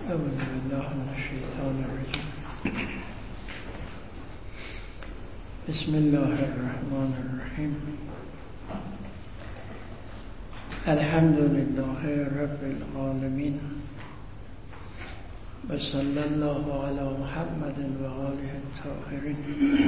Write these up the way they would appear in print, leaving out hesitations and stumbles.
أعوذ بالله من الشيطان الرجيم. بسم الله الرحمن الرحيم. الحمد لله رب العالمين، وصلى الله على محمد وآله الطاهرين.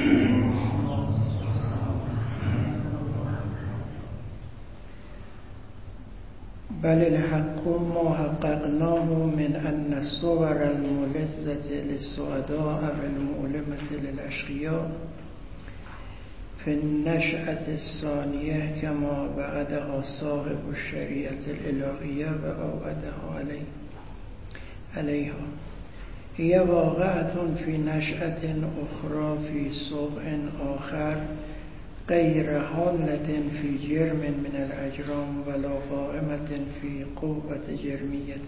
بل الحق ما حققناه من أن الصور الملذة للسعداء والمؤلمة للأشقياء في النشأة الثانية كما وعدها صاحب الشريعة الإلهية وأوعدها عليها هي واقعة في نشأة أخرى في صبع آخر غير حالة في جرم من الأجرام ولا قائمة في قوة جرمية،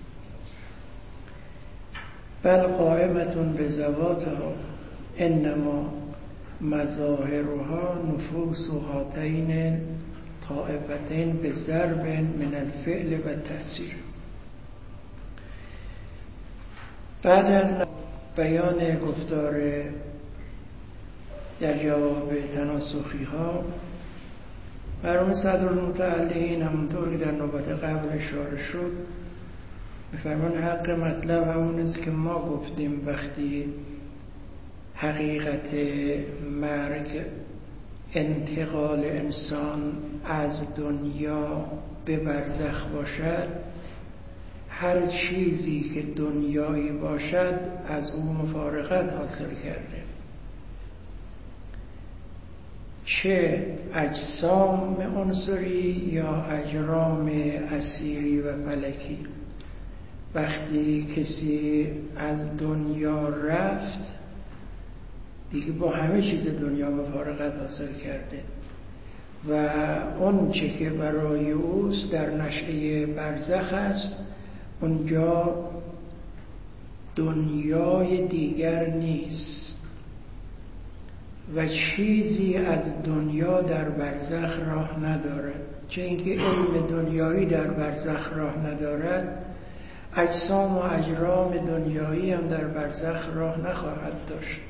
بل قائمة بذواتها، إنما مظاهرها نفوس هاتين طائفتين بضرب من الفعل والتأثير. بعد از بیان گفتار در جواب تناسخی ها، مرحوم صدرالمتعلقین همونطور که در نوبت قبل اشاره شد می‌فرمان حق مطلب همون است که ما گفتیم وقتی حقیقت مرگ انتقال انسان از دنیا به برزخ باشد، هر چیزی که دنیایی باشد از او مفارقت حاصل کرده، چه اجسام عنصری یا اجرام اثیری و فلکی. وقتی کسی از دنیا رفت دیگه با همه چیز دنیا مفارقت حاصل کرده و اون چه که برای اوست در نشأه برزخ است، اونجا دنیای دیگر نیست و چیزی از دنیا در برزخ راه ندارد. چه اینکه علم دنیایی در برزخ راه ندارد، اجسام و اجرام دنیایی هم در برزخ راه نخواهد داشت.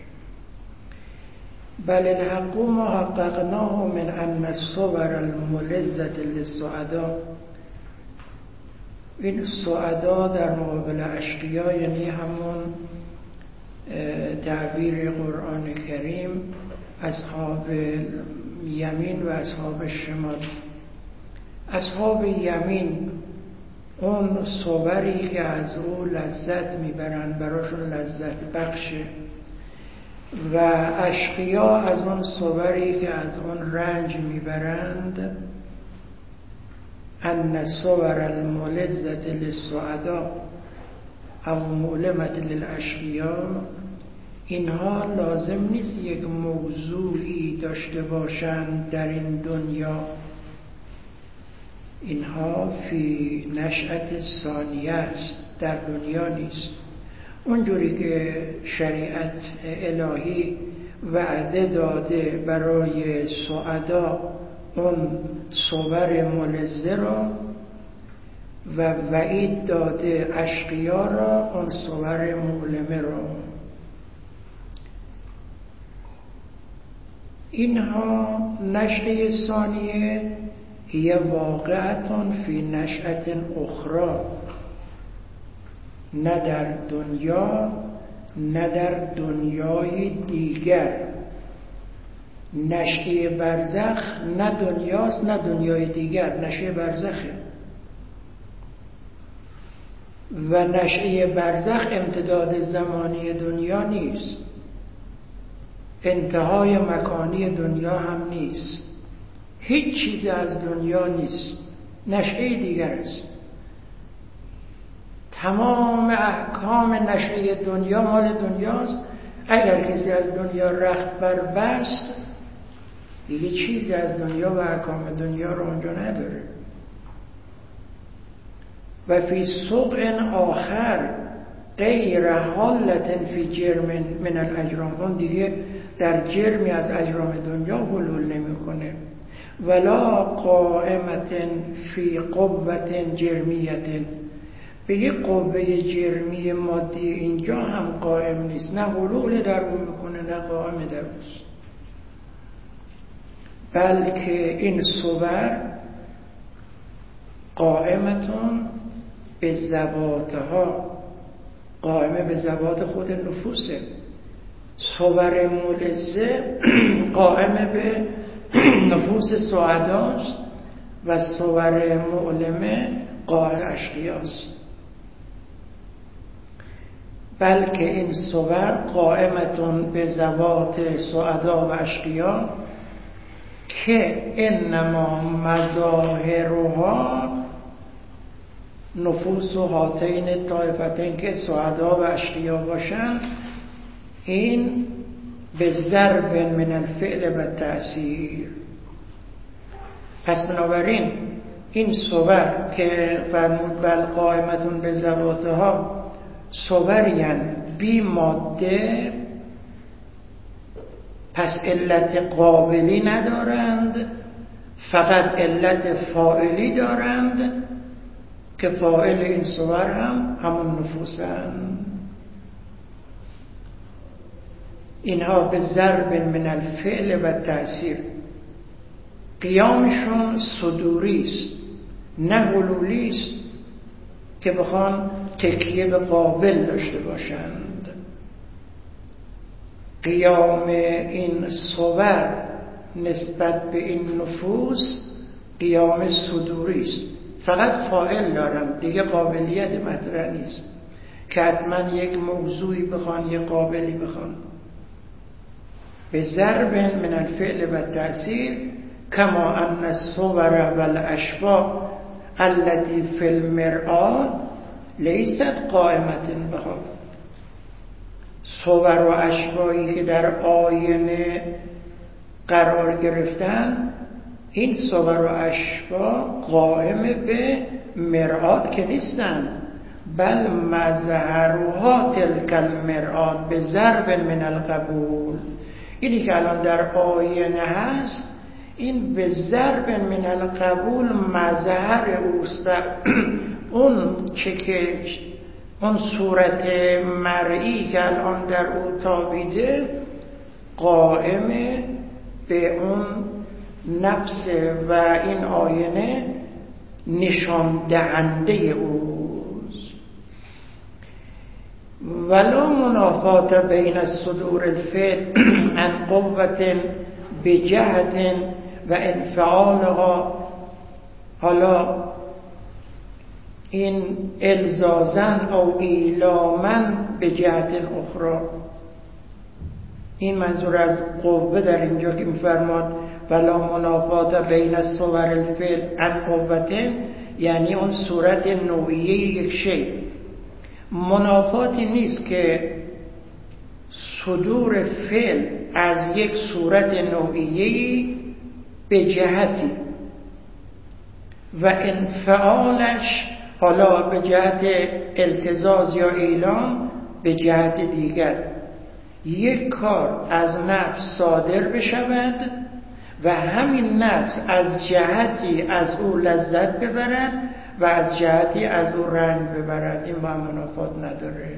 بل الحق ما حققناه من ان الصور الملذة للسعداء. این سعدا در مقابل اشقیا یعنی همون تعبیر قرآن کریم اصحاب یمین و اصحاب شمال. اصحاب یمین اون صوری که از او لذت میبرند، براشون لذت بخشه، و اشقیا از اون صوری که از اون رنج میبرند. ان الصور الملذة للسعداء او مؤلمة للاشقیاء، اینها لازم نیست یک موضوعی داشته باشند در این دنیا، اینها فی نشأت ثانیه است، در دنیا نیست. اونجوری که شریعت الهی وعده داده برای سعدا اون صور ملذه را و وعید داده اشقیا را اون صور مؤلمه را، اینها نشأه ثانیه هی واقعتون فی نشأت اخرى، نه در دنیا نه در دنیای دیگر. نشأه برزخ نه دنیاست نه دنیای دیگر، نشأه برزخه و نشأه برزخ امتداد زمانی دنیا نیست، انتهای مکانی دنیا هم نیست، هیچ چیز از دنیا نیست، نشأه دیگر است. تمام احکام نشأه دنیا مال دنیاست. اگر کسی از دنیا رخت بربست دیگه چیزی از دنیا و احکام دنیا رو اونجا نداره. و فی صبع آخر غیر حالت فی جرم من الاجرام، اون دیگه در جرمی از اجرام دنیا حلول نمیکنه. ولا قائمت فی قوت جرمیت، به یک قوه جرمی مادی اینجا هم قائم نیست، نه حلول در اون میکنه نه قائم در اوست، بلکه این صور قائمتون به ذواتها، قائمه به ذوات خود نفوسه. صور ملزه قائمه به نفوس سعداست و صور مؤلمه قائم اشقیاست. بلکه این صور قائمتون به ذوات سعدا و اشقیا که انما مظاهرها نفوس و هاتین طایفتین که سعدا و اشقیا باشن، این به ضرب من الفعل و تأثیر. پس بنابراین این صور که فرمود بل قائمتون به ذواتها صورین بی ماده، پس علت قابلی ندارند، فقط علت فاعلی دارند که فاعل این صور همون نفوسند. اینها به ضرب من الفعل و تأثیر قیامشون صدوری است نه حلولی است که بخوان تکیه به قابل داشته باشند. قیام این صور نسبت به این نفوس قیام صدوری است، فقط فاعل دارن، دیگه قابلیت مطرح نیست که حتما یک موضوعی بخوان یک قابلی بخوان. به ضرب من الفعل و تأثیر کما ان الصور و الاشباح التي في المرآة لیست قائمة بها. صور و اشباحی که در آینه قرار گرفتن، این صور و اشباح قائم به مرآت که نیستن، بل مظهرها تلک المرآت به ضرب من القبول. اینی که الان در آینه هست این به ضرب من القبول مظهر اوست. اون که اون صورت مرئی که الان در او تابیده قائم به اون نفس و این آینه نشان دهنده اوست. ولا منافات بین الصدور الفعل عن قوة بجهت و انفعالها. حالا این الزازن او ایلامن به جهت اخرى، این منظور از قوه در اینجا که میفرماد ولا منافات بین الصور الفعل عن قوة، یعنی اون صورت نوعیه یک شی. منافاتی نیست که صدور فعل از یک صورت نوعیه به جهتی و انفعالش حالا به جهت التزاز یا اعلام به جهت دیگر. یک کار از نفس صادر بشود و همین نفس از جهتی از او لذت ببرد و از جهتی از او رنج ببرد، این با منافات نداره.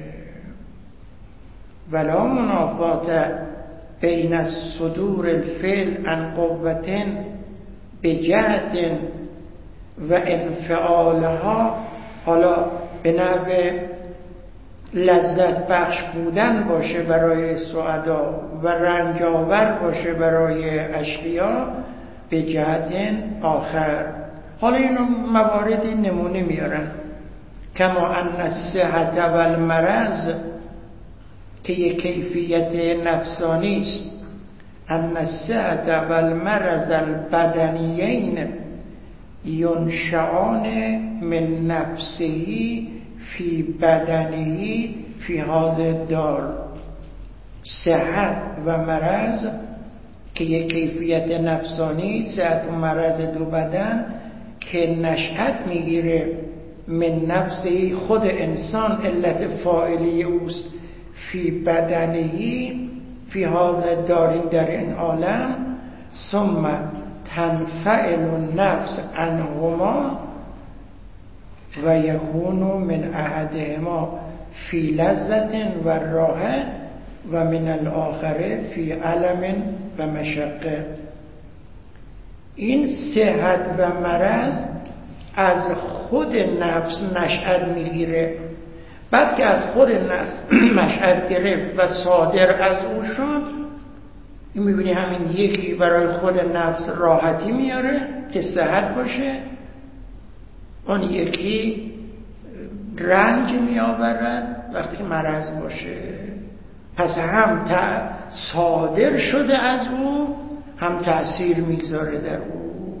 ولا منافات بین الصدور الفعل عن قوة بجهت و انفعالها، حالا به نحو لذت بخش بودن باشه برای سعدا و رنج آور باشه برای اشقیا به جهت آخر. حالا اینو مواردی نمونه میارن. کما ان الصحت و المرض که یک کیفیت نفسانی است، ان الصحت و المرض البدنیین ینشعان من نفسه فی بدنه فی هذا الدار. صحت و مرض که یک کیفیت نفسانی، صحت و مرض دو بدن که نشأت میگیره من نفسه، خود انسان علت فاعلی اوست، فی بدنه فی هذا الدار، در این عالم، ثم تنفعل النفس عنهما، و یکون من احدهما فی لذت و راحه و من الاخر فی علم و مشقه. این صحت و مرض از خود نفس نشأت میگیره. بعد که از خود نفس نشأت گرفت و صادر از او شد، این میبینی همین یکی برای خود نفس راحتی میاره که صحت باشه، اون یکی رنج میآورد وقتی که مرض باشه. پس هم صادر شده از او، هم تأثیر میگذاره در او.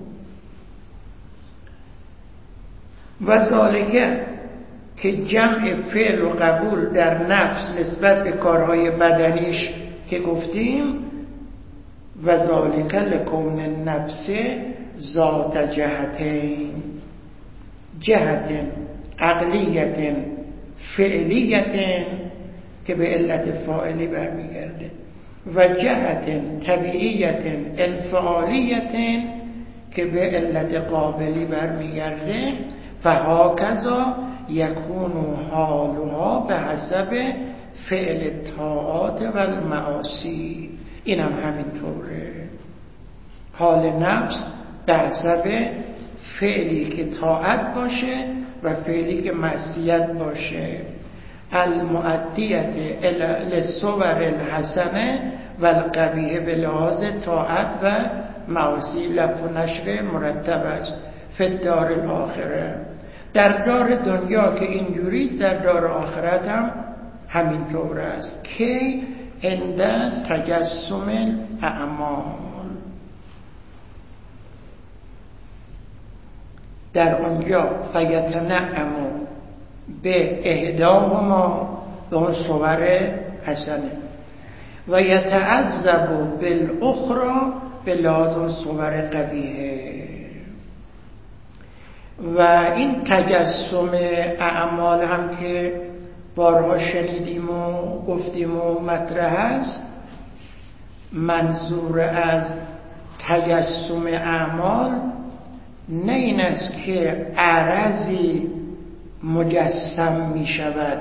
و ذالکه که جمع فعل و قبول در نفس نسبت به کارهای بدنیش که گفتیم، و ذالک لکون النفس ذات جهتین، جهت عقلیت فعلیت که به علت فاعلی برمیگرده، و جهت طبیعیت انفعالیت که به علت قابلی برمیگرده. فهاکذا یکون حالها به حسب فعل الطاعات و المعاصی. این هم همینطوره، حال نفس به حسب فعلی که طاعت باشه و فعلی که معصیت باشه. المؤدیت للصور الحسنه و القبیحه به لحاظ طاعت و معاصی. لف و نشر مرتب است. فی الدار الاخره، در دار دنیا که اینجوریست، در دار آخرت هم همینطور است. که عند تجسم الاعمال، در اونجا فیتنعم به احداهما، به اون صور حسنه، و یتعذب بالاخرى به لازم صور قبیحه. و این تجسم اعمال هم که بارها شنیدیم و گفتیم و مطرح است، منظور از تجسم اعمال نه این است که عرضی مجسم می شود.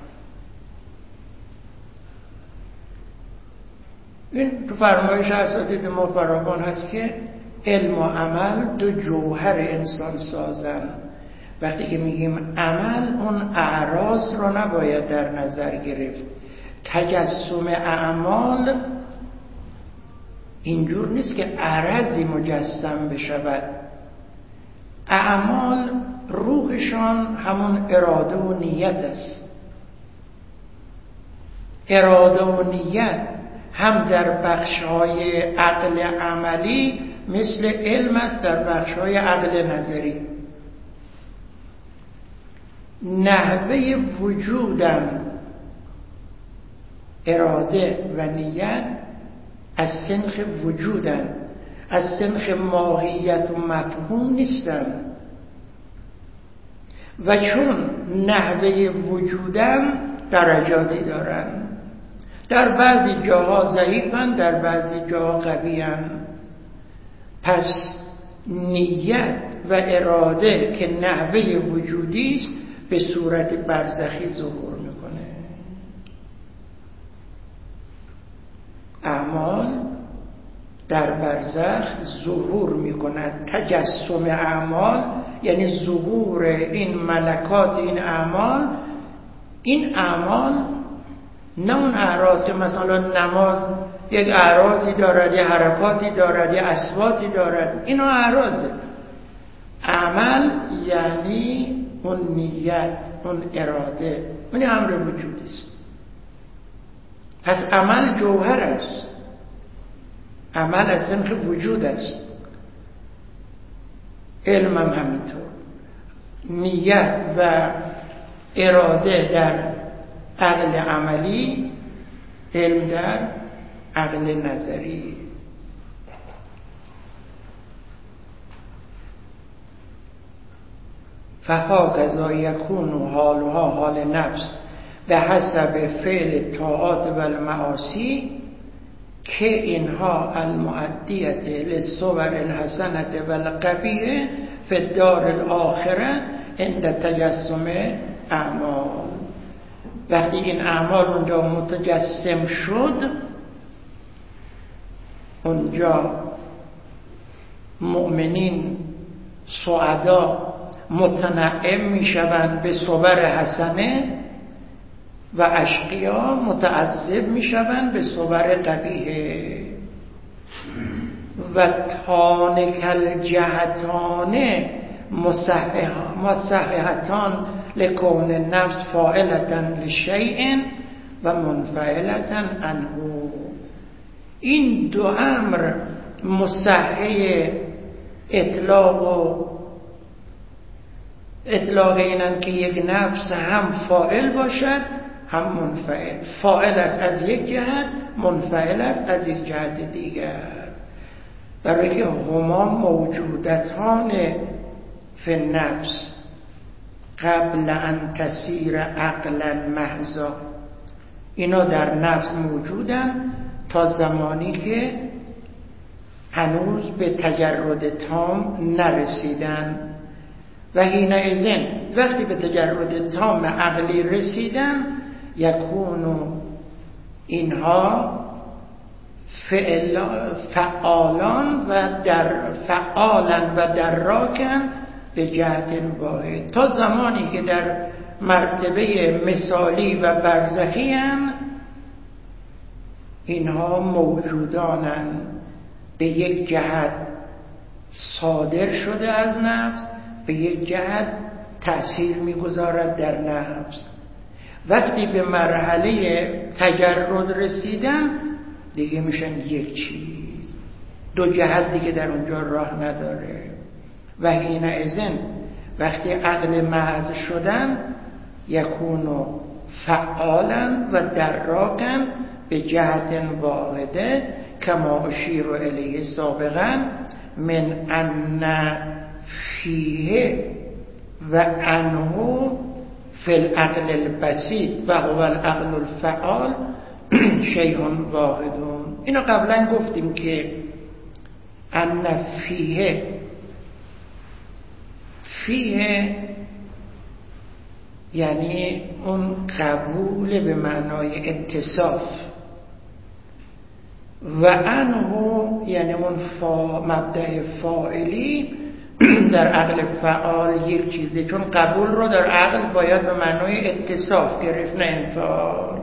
این تو فرمایش اساتید ما فراوان هست که علم و عمل دو جوهر انسان سازن. وقتی که میگیم عمل، اون اعراض رو نباید در نظر گرفت. تجسم اعمال اینجور نیست که عرضی مجسم بشود. اعمال روحشان همون اراده و نیت است. اراده و نیت هم در بخش‌های عقل عملی مثل علم است، در بخش‌های عقل نظری. نحوه وجودم اراده و نیت از سنخ وجودم، از سنخ ماهیت و مفهوم نیستم. و چون نحوه وجودم درجاتی دارن، در بعضی جاها ضعیفن، در بعضی جاها قوی‌اند. پس نیت و اراده که نحوه وجودی است به صورت برزخی ظهور میکنه. اعمال در برزخ ظهور میکند. تجسم اعمال یعنی ظهور این ملکات، این اعمال. این اعمال نه اون اعراض که مثلا نماز یک اعراضی دارد، یک حرکاتی دارد، یک اصواتی دارد، اینو اعراضه. عمل یعنی اون نیت، اون اراده، اون امر وجودی است. پس عمل جوهر است، عمل از سنخ وجود است. علم هم همینطور. نیت و اراده در عقل عملی، علم در عقل نظری. فهاکذا یکون حالها، حال نفس، به حسب فعل طاعات و المعاصی که اینها المؤدیت للصور الحسنة و القبیحة فی الدار الاخره، عند تجسم اعمال. وقتی این اعمال اونجا متجسم شد، اونجا مؤمنین سعدا متنعم میشوند به صور حسنه و اشقیا متعذب میشوند به صور قبیحه. و تانک الجهتان مصححتان لکون نفس فاعلتن لشیء و منفعلتن عنه. این دو امر مصحح اطلاق اینن که یک نفس هم فاعل باشد هم منفعل. فاعل است از یک جهت، منفعل است از یک جهت دیگر. برای که هما موجودتان فی النفس قبل ان تسیر عقلا محضا. اینا در نفس موجودن تا زمانی که هنوز به تجرد تام نرسیدن. و حینئذ وقتی به تجرد تام عقلی رسیدن، یکونو اینها فعالان و دراکن به جهت واحد. تا زمانی که در مرتبه مثالی و برزخی هم اینها موجودانن، به یک جهت صادر شده از نفس، به یک جهت تأثیر میگذارد در نفس. وقتی به مرحله تجرد رسیدن دیگه میشن یک چیز، دو جهت دیگه در اونجا راه نداره. و حینئذ وقتی عقل محض شدن، یکونو فعالا و دراکن به جهت واحده کما اشیر الیه سابقا من ان فیه و عنه فی العقل البسیط و هو العقل الفعال شیء واحد. اینو قبلا گفتیم که ان فیه یعنی اون قبول به معنای اتصاف، و عنه یعنی اون مبدأ فاعلی در عقل فعال یک چیزه، چون قبول رو در عقل باید به معنای اتصاف گرفت نه انفعال.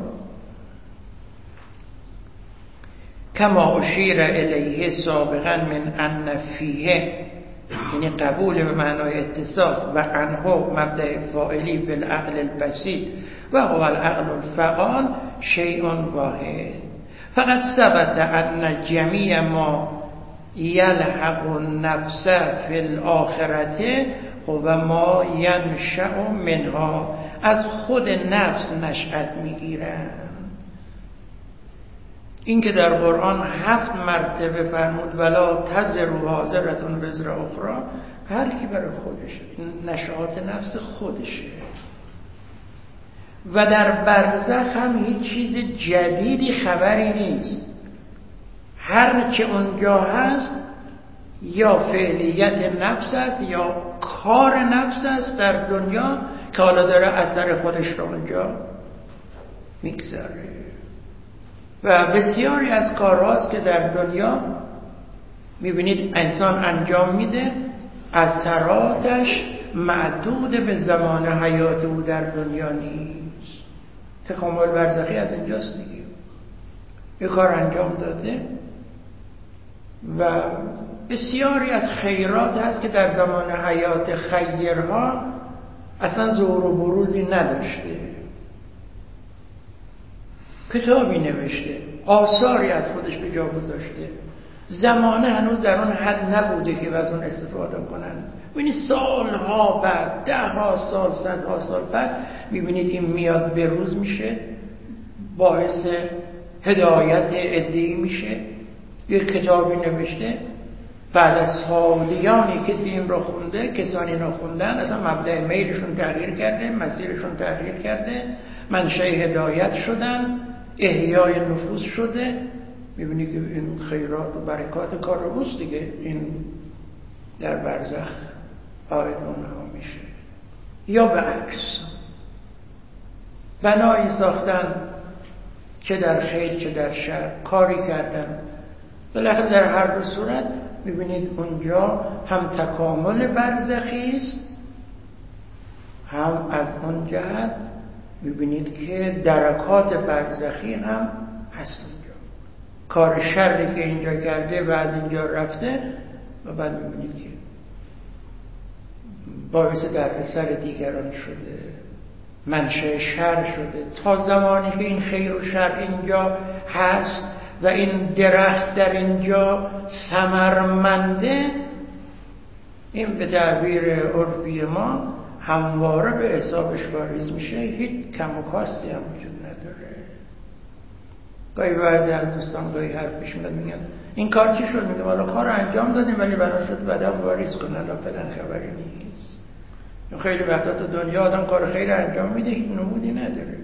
کما اشیر الیه سابقا من ان فیه یعنی قبول به معنای اتصاف، و عنه مبدأ فاعلی فی العقل البسیط و هو العقل الفعال شیء واحد. فقط ثبت ان جمیع ما یلحق النفس فی الاخرته و ما ینشأ منها، از خود نفس نشأت میگیرن. این که در قرآن 7 مرتبه فرمود ولا تزر وازرة وزر اخرى، هر کی برای خودشه، نشأت نفس خودشه. و در برزخ هم هیچ چیز جدیدی خبری نیست. هر چه اونجا هست یا فعلیت نفس است یا کار نفس است در دنیا که حالا داره اثر خودش رو اونجا میگذاره. و بسیاری از کارهاست که در دنیا میبینید انسان انجام میده، اثراتش معدود به زمان حیات او در دنیا نیست. تکامل برزخی از اینجاست دیگه. یه کار انجام داده و بسیاری از خیرات هست که در زمان حیات خیرها اصلا ظهور و بروزی نداشته. کتابی نوشته، آثاری از خودش به جا گذاشته، زمانه هنوز در اون حد نبوده که از اون استفاده کنن. ببینید سالها بعد، 10 سال، 100 سال بعد میبینید این میاد به روز میشه، باعث هدایت عده‌ای میشه. یک کتابی نوشته، بعد از سالیانی کسی این رو خونده، کسانی این رو خوندن، اصلا مبدأ میلشون تغییر کرده، مسیرشون تغییر کرده، منشأ هدایت شدن، احیای نفوس شده. میبینی که این خیرات و برکات کار اوست دیگه. این در برزخ آید اونها میشه. یا به عکس بنایی ساختن، چه در خیر چه در شر، کاری کردن. بالاخره در هر دو صورت میبینید اونجا هم تکامل برزخی است، هم از اون جهت میبینید که درکات برزخی هم هست اونجا. کار شری که اینجا کرده و از اینجا رفته و بعد میبینید که باعث دردسر دیگران شده، منشأ شر شده. تا زمانی که این خیر و شر اینجا هست و این درخت در اینجا ثمرمنده، این به تعبیر عرفی ما همواره به حسابش واریز میشه، هیچ کم و کاستی هم وجود نداره. گاهی بعضی از دوستان گاهی حرف پیش میاد میگن این کار چی شد؟ میگم حالا کار انجام دادیم ولی بنا شد بعدم واریز کنن، الا فعلا خبری نیست. خیلی وقتا تو دنیا آدم کار خیر انجام میده هیچ نمودی نداره.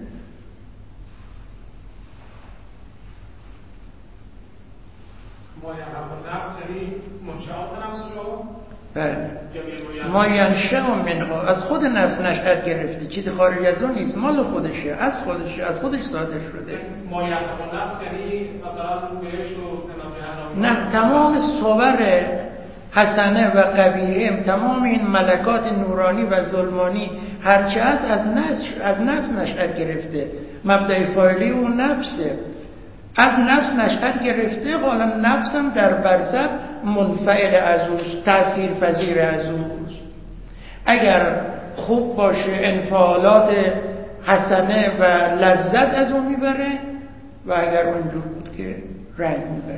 ما نفس یعنی منشأات نفس رو بله ما ینشأ منها، از خود نفس نشأت گرفته، چیز خارج از اون نیست، مال خودشه، از خودشه، از خودش صادر شده. ما نفس یعنی مثلا بهشت و نه، تمام صور حسنه و قبیحه، تمام این ملکات نورانی و ظلمانی هرچه از نفس نشأت گرفته. مبدأ فاعلی اون نفسه، از نفس نشأت گرفته. حالا نفسم در برزخ منفعل از اوست، تأثیر پذیر از اوست. اگر خوب باشه انفعالات حسنه و لذت از اون میبره و اگر اونجور بود که رنگ میبره.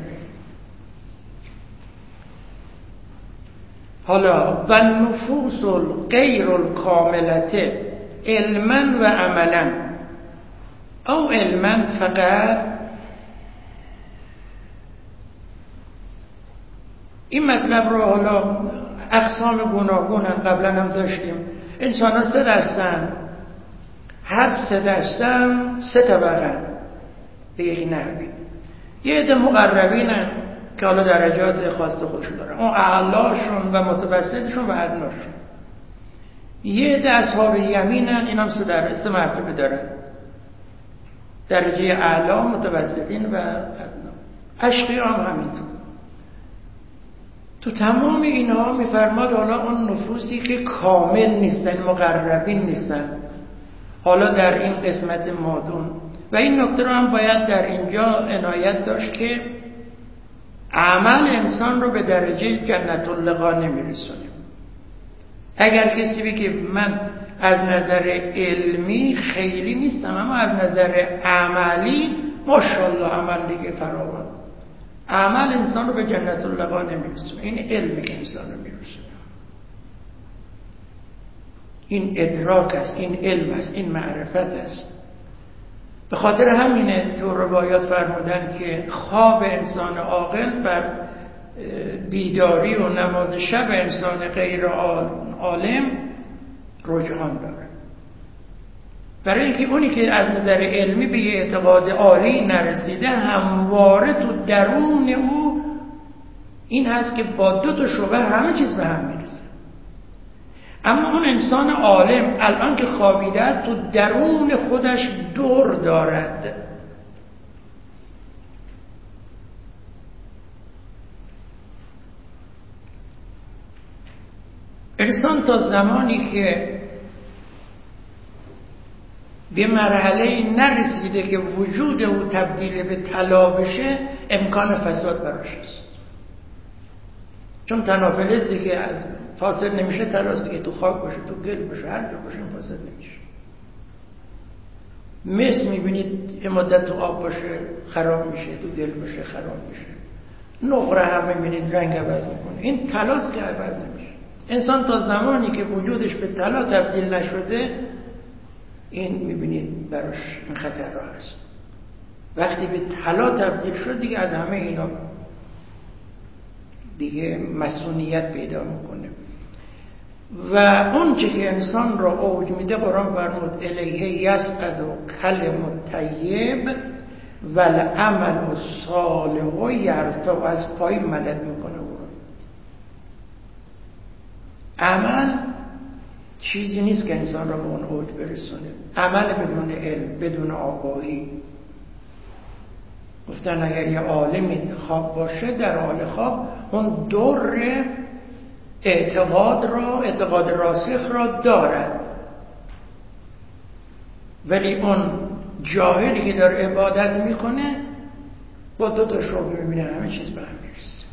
حالا و نفوس غیر الکاملته علما و عملا، او علما فقط. این مطلب رو حالا اقسام گوناگون هم قبلا هم داشتیم. انسان ها 3 دستن، هر 3 دستن 3 طبقه به یک نحوی. یه عده مقربینن که حالا درجات خاص خودشون دارن، اون اعلاشون و متوسطشون و ادناشون. یه عده اصحاب یمینن، این هم 3 مرتبه دارن، درجه اعلا، متوسطین و ادنا. اشقیا هم همینطور. تو تمام اینها میفرماد حالا اون نفوسی که کامل نیستن، مقربین نیستن، حالا در این قسمت مادون. و این نکته رو هم باید در اینجا عنایت داشت که عمل انسان رو به درجه جنت اللقا نمیرسونه. اگر کسی بگه من از نظر علمی خیلی نیستم اما از نظر عملی ماشاءالله عمل دیگه فراوان، عمل انسان رو به جنت اللقا نمیرسونه. این علم انسان رو میرسونه، این ادراک است، این علم است، این معرفت است. به خاطر همینه تو روایات فرمودن که خواب انسان عاقل بر بیداری و نماز شب انسان غیر عالم رجحان داره. برای اینکه اونی که از نظر علمی به یه اعتقاد عالی نرسیده همواره تو درون او این هست که با 2 شعبه همه چیز به هم میرسه. اما اون انسان عالم الان که خوابیده است تو درون خودش دور دارد. انسان تا زمانی که به مرحله نرسیده که وجود او تبدیل به طلا بشه امکان فساد براش است. چون تنافلزی که از فاسد نمیشه طلاست که تو خاک باشه، تو گل باشه، هر جا باشه فاسد نمیشه. مس میبینید یه مدت تو آب باشه خراب میشه، تو گل باشه خراب میشه. نقره هم میبینید رنگ عوض میکنه. این طلاست که عوض نمیشه. انسان تا زمانی که وجودش به طلا تبدیل نشده این میبینید براش این خطر راه است. وقتی به طلا تبدیل شد دیگه از همه اینا دیگه مسئولیت پیدا میکنه. و اون چه که انسان را اوج میده قرآن فرمود الیه یسعد کلم الطیب و العمل الصالح یرفع، از پای مدد میکنه. عمل چیزی نیست که انسان را به اون اوج برسونه. عمل بدون علم، بدون آگاهی. گفتن اگر یه عالمی خواب باشه، در حال خواب اون در اعتقاد راسخ را دارد، ولی اون جاهلی که داره عبادت میکنه با 2 تا شعبه میبینه همه چیز به هم میرسه.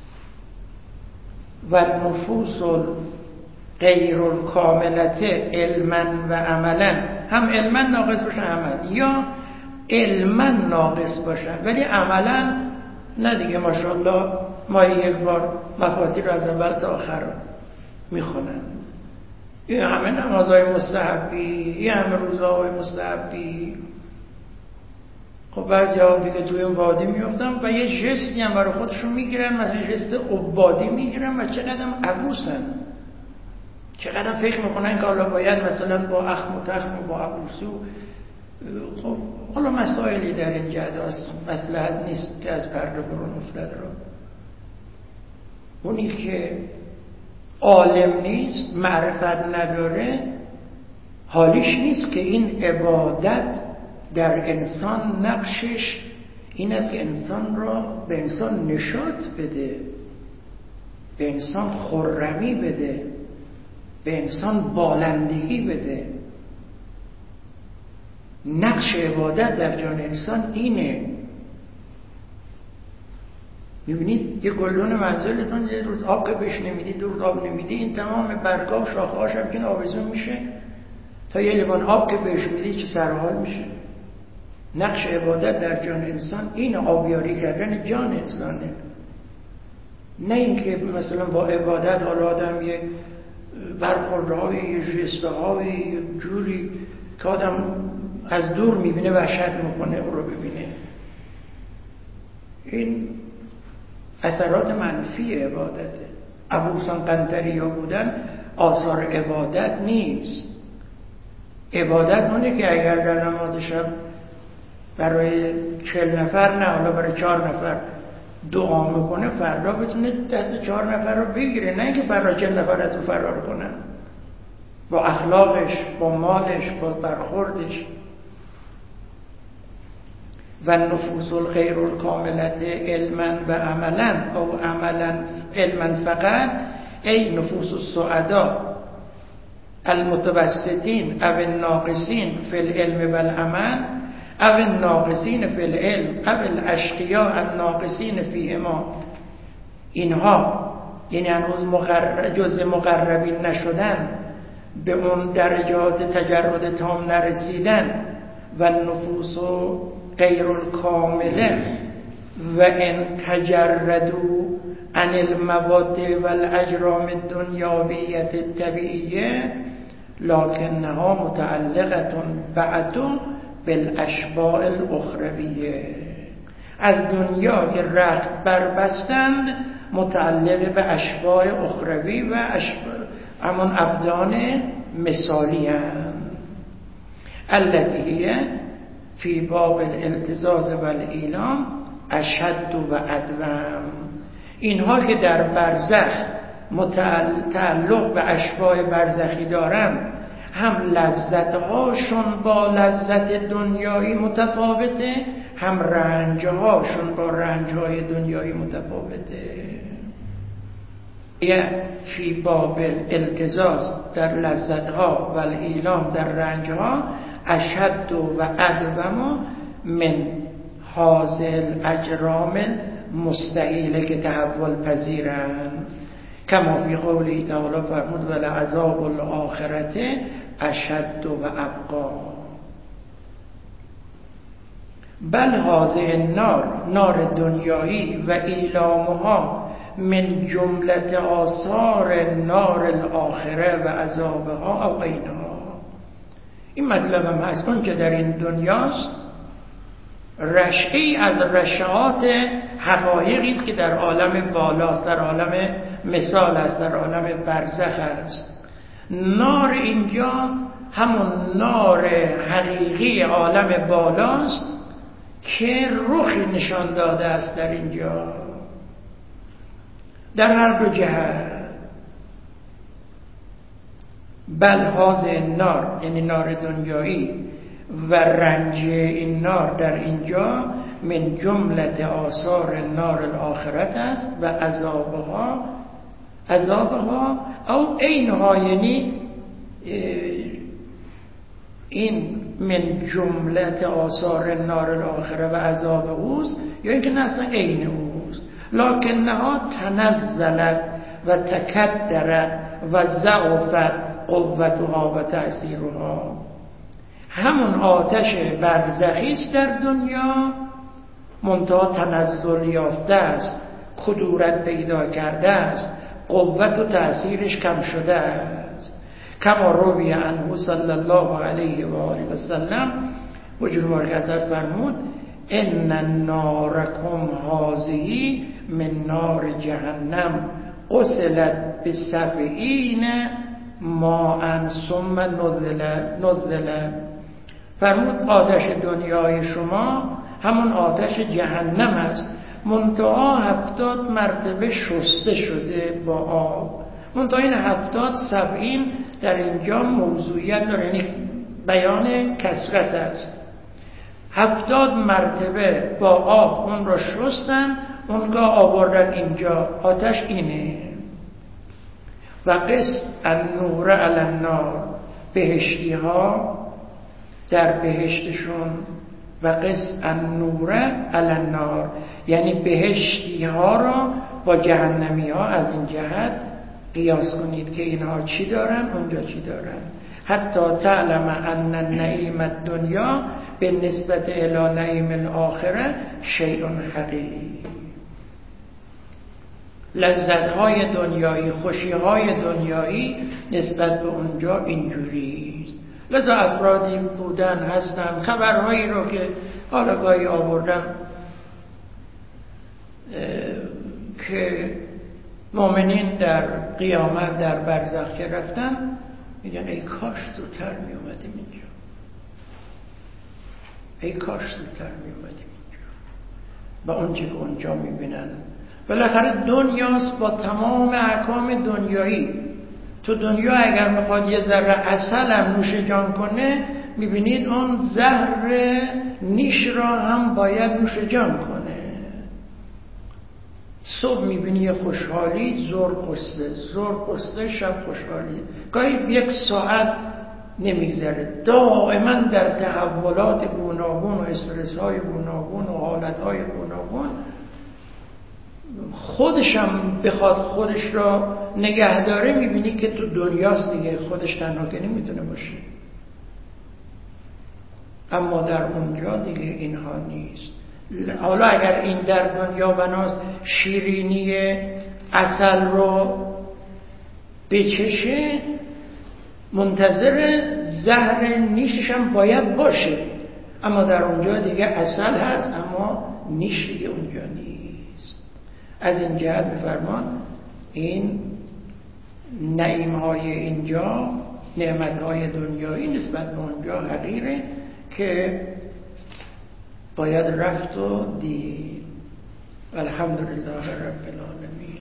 و نفوس غیر الکاملت علما و عملا، هم علما ناقص باشن عمل، یا علما ناقص باشن ولی عملا نه دیگه ماشاءالله ما یک بار مفاتیح رو از اول تا آخر میخونن، این همه نمازهای مستحبی، این همه روزهای مستحبی. خب بعضی ها دیگه توی اون وادی میفتن و یه جستی هم برای خودشون میگیرن، مثلا جست عبادی میگیرن و چقدر هم عبوسن، چقدر فکر میکنن که حالا باید مثلا با اخم و تخم و با عبوسو. خب حالا مسائلی در این جهت هست، مصلحت نیست که از پرده برون افتاد رو. اونی که عالم نیست، معرفت نداره، حالیش نیست که این عبادت در انسان نقشش این است که انسان را به انسان نشاط بده، به انسان خرمی بده، به انسان بالندگی بده. نقش عبادت در جان انسان اینه. میبینید یه گلدون منزلتون یه روز آب که بهش نمیدید، 2 روز آب نمیدید، این تمام برگا و شاخه‌هاش هم که آویزون میشه، تا یه لیوان آب که بهش میدید چه سرحال میشه. نقش عبادت در جان انسان این آبیاری کردن جان انسانه، نه اینکه مثلا با عبادت حالا آدم یه برخوردهای، یه ژست‌های جوری که آدم از دور میبینه وحشت میکنه او رو ببینه. این اثرات منفی عبادته. ابوسان قنطریا بودن آثار عبادت نیست. عبادت اونه که اگر در نماز شب برای 40 نفر نه، حالا برای 4 نفر دعا میکنه، فردا بتونه دست 4 نفر رو بگیره، نه اینکه فردا 40 نفر از او فرار کنن با اخلاقش، با مالش، با برخوردش. و نفوس الغیر الکاملت علما و عملا او عملا علما فقط، ای نفوس السعداء المتوسطین او الناقصین فی العلم و العمل او الناقصین فی العلم او الاشقیاء الناقصین فیهما. اینها یعنی هنوز جز مقربین نشدن، به اون درجات تجرد تام نرسیدن. و نفوس غیر الکامله و ان تجردوا عن المواد والاجرام الدنیاویه الطبیعیه لکنها متعلقه بعد بالاشباع الاخرویه. از دنیا که رخت بربستند متعلق به اشباع اخروی و همون ابدان مثالی هم التي فی باب الالتزاز و الاعلام اشد و ادوم. اینها که در برزخ تعلق به اشباع برزخی دارن، هم لذتهاشون با لذت دنیایی متفاوته، هم رنجهاشون با رنجهای دنیایی متفاوته. فی باب الالتزاز در لذتها و الاعلام در رنجها اشد و ادوم من حاصل اجرام مستحیله که تحول پذیرن، کما فی قوله تعالی فرمود ولعذاب الاخرت اشد و ابقا. بل هذه النار، نار دنیایی و ایلامها من جملت آثار نار الاخره و عذابها او غیرها. این مطلب هم هست، اون که در این دنیاست رشعی از رشعات حقایقی که در عالم بالاست، در عالم مثال است، در عالم برزخ است. نار اینجا همون نار حقیقی عالم بالاست که رخی نشان داده است در اینجا، در هر دو جهت. بل هذه النار، یعنی نار دنیایی و رنج این نار در اینجا من جملت آثار نار الاخرت است و عذابها او اینها، یعنی این من جملت آثار نار الاخره و عذاب اوست، یا اینکه نه اصلا عین اوست. لکنها تنزلت و تکدرت و ضعفت قوتها و تأثیرها. همون آتش برزخی است در دنیا، منتها تنزل یافته است، کدورت پیدا کرده است، قوت و تأثیرش کم شده است. کما روی عنه صلی الله علیه و آله و سلم، وجود مبارک حضرت فرمود ان نارکم هذه من نار جهنم غسلت ب70 ماء ثم نزلت. فرمود آتش دنیای شما همون آتش جهنم است، منتها 70 مرتبه شسته شده با آب. منتها این 70 در اینجا موضوعیت داره، یعنی بیان کثرت است. 70 مرتبه با آب اون رو شستن، اونگاه آوردن اینجا. آتش اینه. و قس النور علی النار، بهشتی ها در بهشتشون، و قس النور علی النار، یعنی بهشتی ها را با جهنمی ها از این جهت قیاس کنید که اینها چی دارن اونجا چی دارن. حتی تعلم ان النعیم الدنیا به نسبت الی نعیم الاخره شیء حقیر. لذت‌های دنیایی، خوشی‌های دنیایی نسبت به اونجا اینجوریست. لذا افرادی بودن هستن، خبرهایی رو که حالا گاهی آوردم که مؤمنین در قیامت در برزخ که رفتن میگن ای کاش زودتر می اومدیم اینجا، ای کاش زودتر می اومدیم اینجا. و اونچه که اونجا میبینن بالاخره دنیاست با تمام احکام دنیایی. تو دنیا اگر میخواد یه ذره عسل هم نوش جان کنه، میبینید اون زهر نیش را هم باید نوش جان کنه. صبح میبینی یه خوشحالی، زور قصه، شب خوشحالی، گاهی 1 ساعت نمیگذره، دائما در تحولات گوناگون و استرس های گوناگون و حالت های گوناگون. خودشم بخواد خودش را نگه داره، میبینی که تو دنیاست دیگه، خودش تنها که نمیتونه باشه. اما در اونجا دیگه اینها نیست. حالا اگر این در دنیا بناست شیرینی عسل رو بچشه، منتظر زهر نیشش هم باید باشه. اما در اونجا دیگه عسل هست اما نیش دیگه اونجا نیست. از این جهت بفرمان این نعیم‌های اینجا، نعمت‌های دنیایی نسبت به اونجا حقیره که باید رفت و دید. الحمدلله رب العالمین.